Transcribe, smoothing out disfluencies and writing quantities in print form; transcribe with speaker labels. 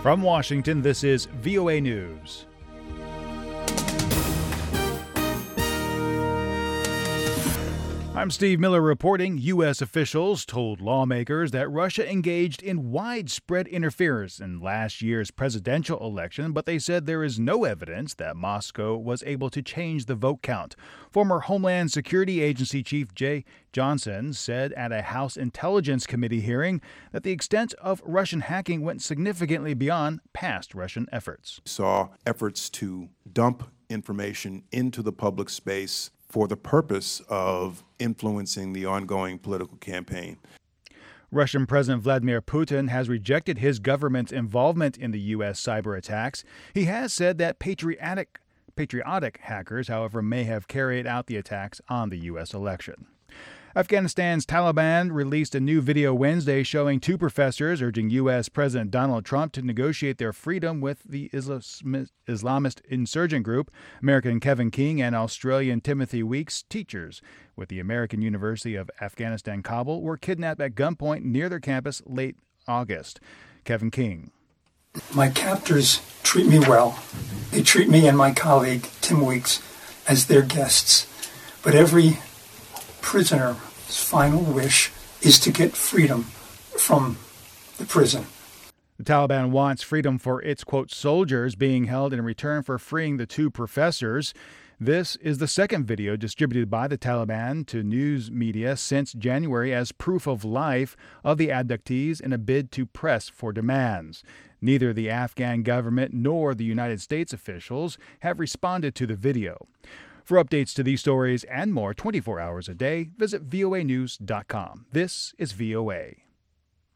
Speaker 1: From Washington, this is VOA News. I'm Steve Miller reporting. U.S. officials told lawmakers that Russia engaged in widespread interference in last year's presidential election, but they said there is no evidence that Moscow was able to change the vote count. Former Homeland Security Agency Chief Jay Johnson said at a House Intelligence Committee hearing that the extent of Russian hacking went significantly beyond past Russian efforts.
Speaker 2: We saw efforts to dump information into the public space for the purpose of influencing the ongoing political campaign.
Speaker 1: Russian President Vladimir Putin has rejected his government's involvement in the U.S. cyber attacks. He has said that patriotic hackers, however, may have carried out the attacks on the U.S. election. Afghanistan's Taliban released a new video Wednesday showing two professors urging U.S. President Donald Trump to negotiate their freedom with the Islamist insurgent group. American Kevin King and Australian Timothy Weeks, teachers with the American University of Afghanistan, Kabul, were kidnapped at gunpoint near their campus late August. Kevin King.
Speaker 3: My captors treat me well. They treat me and my colleague, Tim Weeks, as their guests. But every prisoner's final wish is to get freedom from the prison.
Speaker 1: The Taliban wants freedom for its, quote, soldiers being held in return for freeing the two professors. This is the second video distributed by the Taliban to news media since January as proof of life of the abductees in a bid to press for demands. Neither the Afghan government nor the United States officials have responded to the video. For updates to these stories and more 24 hours a day, visit voanews.com. This is VOA.